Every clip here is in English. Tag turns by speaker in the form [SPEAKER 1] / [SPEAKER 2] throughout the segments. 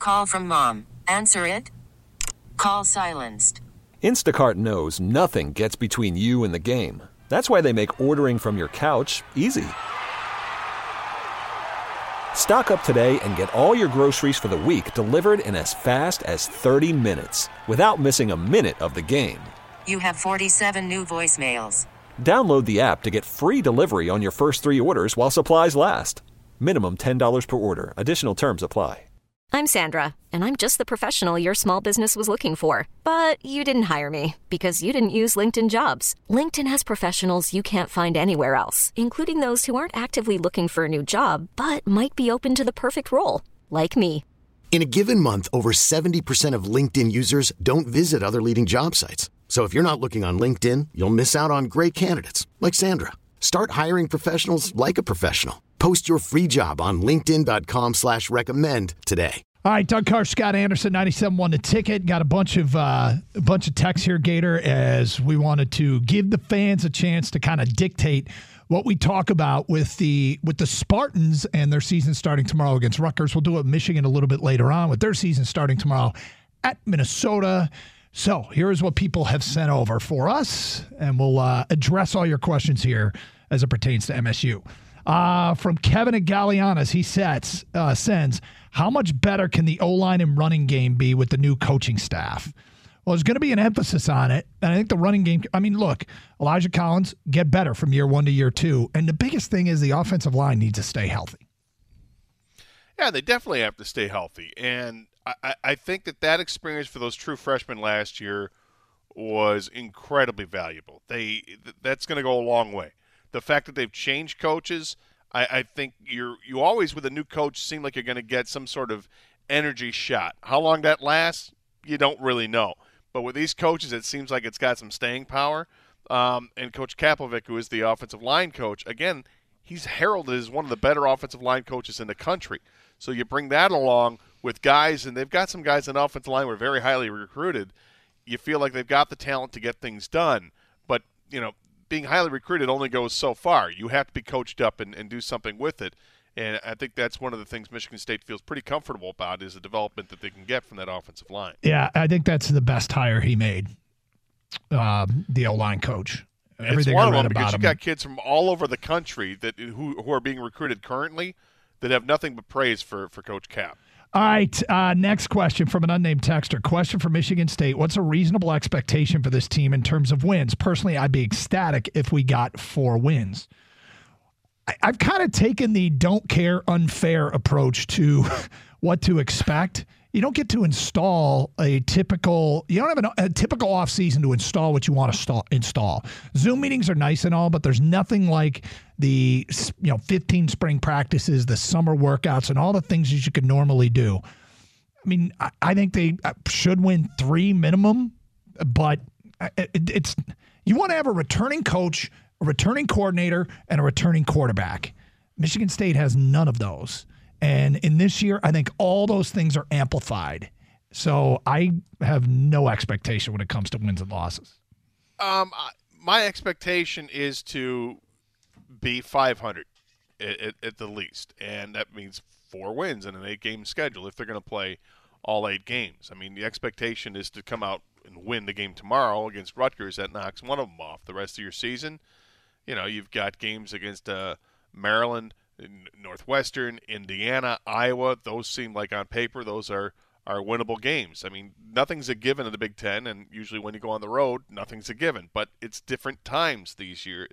[SPEAKER 1] Call from mom. Answer it. Call silenced.
[SPEAKER 2] Instacart knows nothing gets between you and the game. That's why they make ordering from your couch easy. Stock up today and get all your groceries for the week delivered in as fast as 30 minutes without missing a minute of the game.
[SPEAKER 1] You have 47 new voicemails.
[SPEAKER 2] Download the app to get free delivery on your first 3 orders while supplies last. Minimum $10 per order. Additional terms apply.
[SPEAKER 3] I'm Sandra, and I'm just the professional your small business was looking for. But you didn't hire me because you didn't use LinkedIn Jobs. LinkedIn has professionals you can't find anywhere else, including those who aren't actively looking for a new job, but might be open to the perfect role, like me.
[SPEAKER 4] In a given month, over 70% of LinkedIn users don't visit other leading job sites. So if you're not looking on LinkedIn, you'll miss out on great candidates like Sandra. Start hiring professionals like a professional. Post your free job on linkedin.com/recommend today.
[SPEAKER 5] All right, Doug Carr, Scott Anderson, 97.1 The Ticket. Got a bunch of texts here, Gator, as we wanted to give the fans a chance to kind of dictate what we talk about with the Spartans and their season starting tomorrow against Rutgers. We'll do it with Michigan a little bit later on with their season starting tomorrow at Minnesota. So here's what people have sent over for us, and we'll address all your questions here as it pertains to MSU. From Kevin at Galeanas, he sends, how much better can the O-line and running game be with the new coaching staff? Well, there's going to be an emphasis on it, and I think the running game, look, Elijah Collins, get better from year 1 to year 2, and the biggest thing is the offensive line needs to stay healthy.
[SPEAKER 6] Yeah, they definitely have to stay healthy, and I think that experience for those true freshmen last year was incredibly valuable. That's going to go a long way. The fact that they've changed coaches, I think you always, with a new coach, seem like you're going to get some sort of energy shot. How long that lasts, you don't really know. But with these coaches, it seems like it's got some staying power. And Coach Kapovic, who is the offensive line coach, again, he's heralded as one of the better offensive line coaches in the country. So you bring that along with guys, and they've got some guys in the offensive line who are very highly recruited. You feel like they've got the talent to get things done. But, being highly recruited only goes so far. You have to be coached up and do something with it. And I think that's one of the things Michigan State feels pretty comfortable about is the development that they can get from that offensive line.
[SPEAKER 5] Yeah, I think that's the best hire he made, the O-line coach.
[SPEAKER 6] It's one of them because you got kids from all over the country who are being recruited currently that have nothing but praise for Coach Cap.
[SPEAKER 5] All right, next question from an unnamed texter. Question for Michigan State. What's a reasonable expectation for this team in terms of wins? Personally, I'd be ecstatic if we got 4 wins. I've kind of taken the don't care, unfair approach to what to expect. You don't get to install you don't have a typical offseason to install what you want to install. Zoom meetings are nice and all, but there's nothing like the 15 spring practices, the summer workouts, and all the things that you could normally do. I think they should win 3 minimum, but you want to have a returning coach, a returning coordinator, and a returning quarterback. Michigan State has none of those. And in this year, I think all those things are amplified. So I have no expectation when it comes to wins and losses.
[SPEAKER 6] My expectation is to be 500 at the least. And that means 4 wins in an 8-game schedule if they're going to play all 8 games. The expectation is to come out and win the game tomorrow against Rutgers. That knocks one of them off. The rest of your season, you've got games against Maryland, Northwestern, Indiana, Iowa. Those seem like on paper those are winnable games. Nothing's a given in the Big Ten, and usually when you go on the road, nothing's a given. But it's different times this year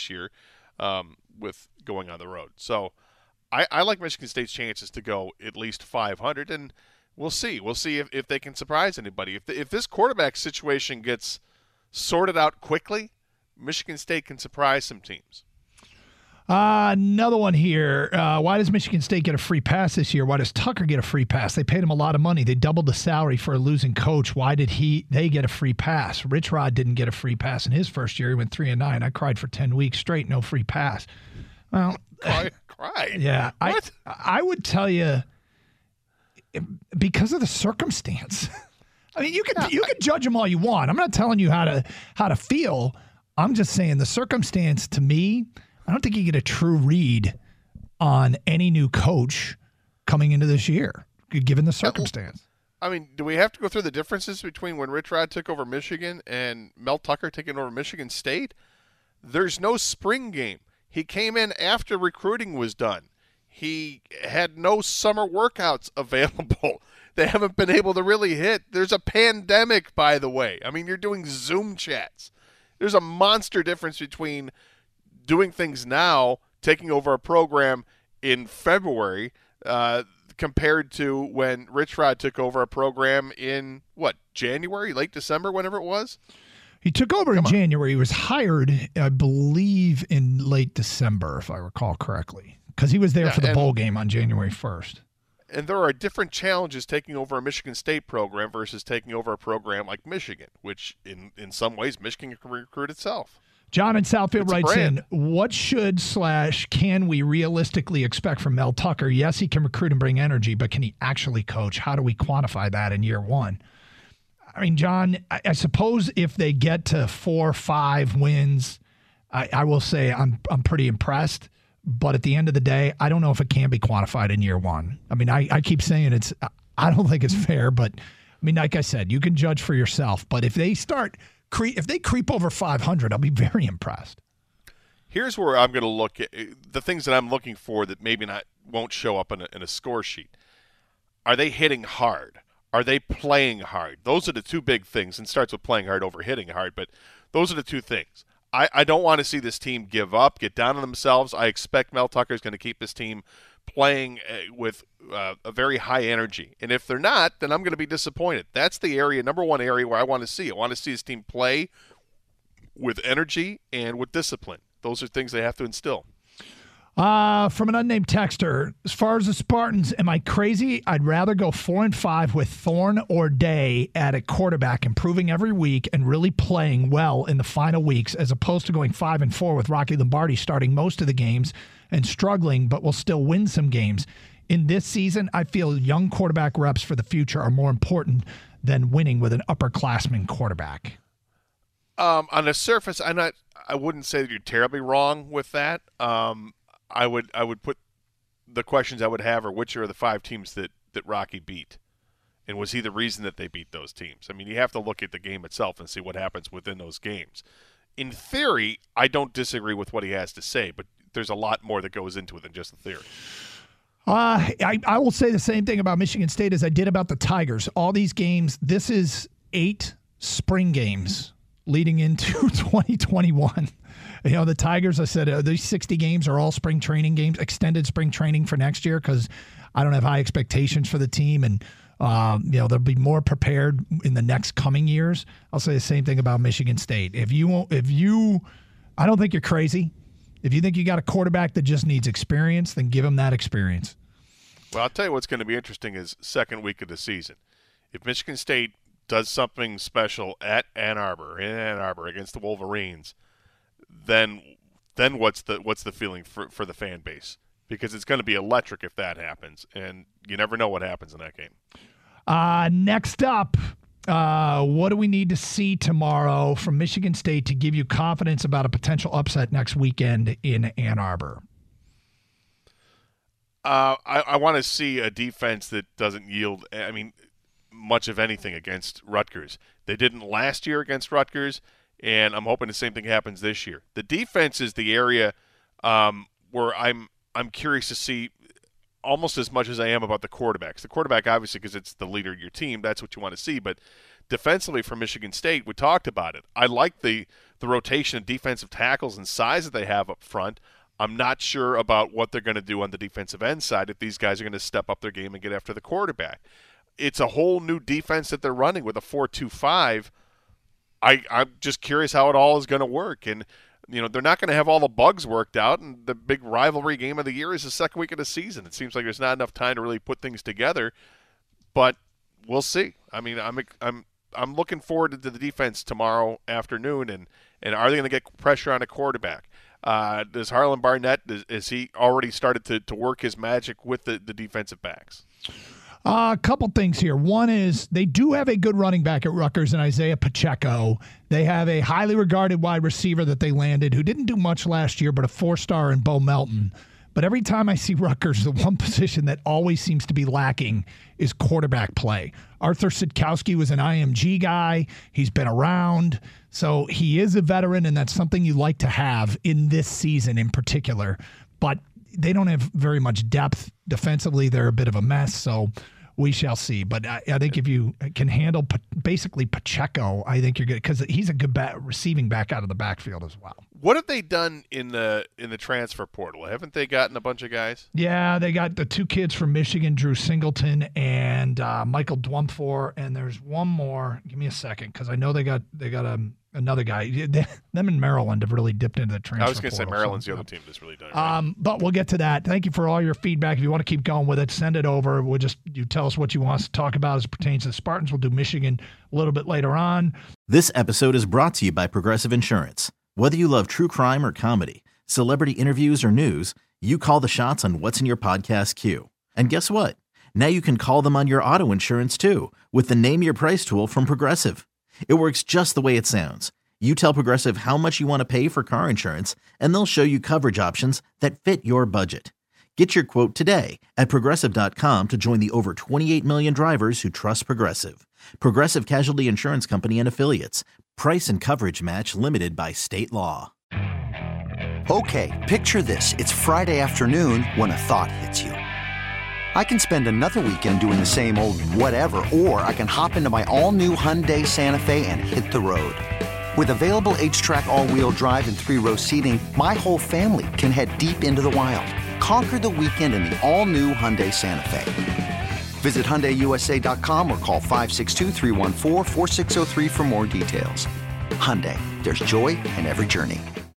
[SPEAKER 6] with going on the road. So I like Michigan State's chances to go at least 500, and we'll see. We'll see if they can surprise anybody. If this quarterback situation gets sorted out quickly, Michigan State can surprise some teams.
[SPEAKER 5] Another one here. Why does Michigan State get a free pass this year? Why does Tucker get a free pass? They paid him a lot of money. They doubled the salary for a losing coach. Why did they get a free pass? Rich Rod didn't get a free pass in his first year. He went 3-9. I cried for 10 weeks straight. No free pass. Well,
[SPEAKER 6] cried.
[SPEAKER 5] Yeah.
[SPEAKER 6] What?
[SPEAKER 5] I would tell you because of the circumstance. You can judge them all you want. I'm not telling you how to feel. I'm just saying the circumstance to me, I don't think you get a true read on any new coach coming into this year. given the circumstance.
[SPEAKER 6] I mean, do we have to go through the differences between when Rich Rod took over Michigan and Mel Tucker taking over Michigan State? There's no spring game. He came in after recruiting was done. He had no summer workouts available. They haven't been able to really hit. There's a pandemic, by the way. I mean, you're doing Zoom chats. There's a monster difference between doing things now, taking over a program in February, compared to when Rich Rod took over a program in, January, late December, whenever it was?
[SPEAKER 5] He took over in January. He was hired, I believe, in late December, if I recall correctly, because he was there for the bowl game on January 1st.
[SPEAKER 6] And there are different challenges taking over a Michigan State program versus taking over a program like Michigan, which in some ways Michigan can recruit itself.
[SPEAKER 5] John in Southfield writes in, what can we realistically expect from Mel Tucker? Yes, he can recruit and bring energy, but can he actually coach? How do we quantify that in year one? I mean, John, I suppose if they get to 4 or 5 wins, I will say I'm pretty impressed. But at the end of the day, I don't know if it can be quantified in year one. I mean, I keep saying I don't think it's fair, but I mean, like I said, you can judge for yourself. But if they creep over 500, I'll be very impressed.
[SPEAKER 6] Here's where I'm going to look at the things that I'm looking for that maybe won't show up in a score sheet. Are they hitting hard? Are they playing hard? Those are the two big things, and starts with playing hard over hitting hard, but those are the two things. I don't want to see this team give up, get down on themselves. I expect Mel Tucker is going to keep this team playing with a very high energy. And if they're not, then I'm going to be disappointed. That's the number one area where I want to see. I want to see his team play with energy and with discipline. Those are things they have to instill.
[SPEAKER 5] From an unnamed texter, as far as the Spartans, am I crazy? I'd rather go 4-5 with Thorne or Day at a quarterback, improving every week and really playing well in the final weeks, as opposed to going 5-4 with Rocky Lombardi starting most of the games and struggling, but will still win some games. In this season, I feel young quarterback reps for the future are more important than winning with an upperclassman quarterback.
[SPEAKER 6] On the surface, I wouldn't say that you're terribly wrong with that. I would put the questions I would have are which are the 5 teams that Rocky beat, and was he the reason that they beat those teams? I mean, you have to look at the game itself and see what happens within those games. In theory, I don't disagree with what he has to say, but there's a lot more that goes into it than just the theory.
[SPEAKER 5] I will say the same thing about Michigan State as I did about the Tigers. All these games, this is 8 spring games leading into 2021. You know, the Tigers, I said, these 60 games are all spring training games, extended spring training for next year, because I don't have high expectations for the team, and they'll be more prepared in the next coming years. I'll say the same thing about Michigan State. I don't think you're crazy. If you think you got a quarterback that just needs experience, then give him that experience.
[SPEAKER 6] Well, I'll tell you what's going to be interesting is second week of the season. If Michigan State does something special in Ann Arbor against the Wolverines, then what's the feeling for the fan base? Because it's going to be electric if that happens, and you never know what happens in that game.
[SPEAKER 5] Next up, what do we need to see tomorrow from Michigan State to give you confidence about a potential upset next weekend in Ann Arbor?
[SPEAKER 6] I want to see a defense that doesn't yield, much of anything against Rutgers. They didn't last year against Rutgers, and I'm hoping the same thing happens this year. The defense is the area where I'm curious to see almost as much as I am about the quarterbacks. The quarterback, obviously, because it's the leader of your team, that's what you want to see. But defensively for Michigan State, we talked about it. I like the rotation of defensive tackles and size that they have up front. I'm not sure about what they're going to do on the defensive end side if these guys are going to step up their game and get after the quarterback. It's a whole new defense that they're running with a 4-2-5. I'm just curious how it all is going to work. And, they're not going to have all the bugs worked out, and the big rivalry game of the year is the second week of the season. It seems like there's not enough time to really put things together, but we'll see. I'm looking forward to the defense tomorrow afternoon, and are they going to get pressure on a quarterback? Does Harlan Barnett, is he already started to work his magic with the defensive backs?
[SPEAKER 5] A couple things here. One is they do have a good running back at Rutgers in Isaiah Pacheco. They have a highly regarded wide receiver that they landed who didn't do much last year, but a 4-star in Bo Melton. But every time I see Rutgers, the one position that always seems to be lacking is quarterback play. Arthur Sitkowski was an IMG guy. He's been around. So he is a veteran, and that's something you like to have in this season in particular. But they don't have very much depth defensively. They're a bit of a mess, so we shall see. But I think if you can handle basically Pacheco, I think you're good, because he's a good receiving back out of the backfield as well.
[SPEAKER 6] What have they done in the transfer portal? Haven't they gotten a bunch of guys?
[SPEAKER 5] Yeah, they got the 2 kids from Michigan, Drew Singleton and Michael Dwumfor, and there's one more. Give me a second, because I know they got another guy. Them in Maryland have really dipped into the transfer portal.
[SPEAKER 6] I was going to say Maryland's the other team that's really done it. Right?
[SPEAKER 5] But we'll get to that. Thank you for all your feedback. If you want to keep going with it, send it over. You tell us what you want us to talk about as it pertains to the Spartans. We'll do Michigan a little bit later on.
[SPEAKER 7] This episode is brought to you by Progressive Insurance. Whether you love true crime or comedy, celebrity interviews or news, you call the shots on what's in your podcast queue. And guess what? Now you can call them on your auto insurance too with the Name Your Price tool from Progressive. It works just the way it sounds. You tell Progressive how much you want to pay for car insurance, and they'll show you coverage options that fit your budget. Get your quote today at Progressive.com to join the over 28 million drivers who trust Progressive. Progressive Casualty Insurance Company and Affiliates. Price and coverage match limited by state law.
[SPEAKER 8] Okay, picture this. It's Friday afternoon when a thought hits you. I can spend another weekend doing the same old whatever, or I can hop into my all-new Hyundai Santa Fe and hit the road. With available H-Track all-wheel drive and 3-row seating, my whole family can head deep into the wild. Conquer the weekend in the all-new Hyundai Santa Fe. Visit HyundaiUSA.com or call 562-314-4603 for more details. Hyundai, there's joy in every journey.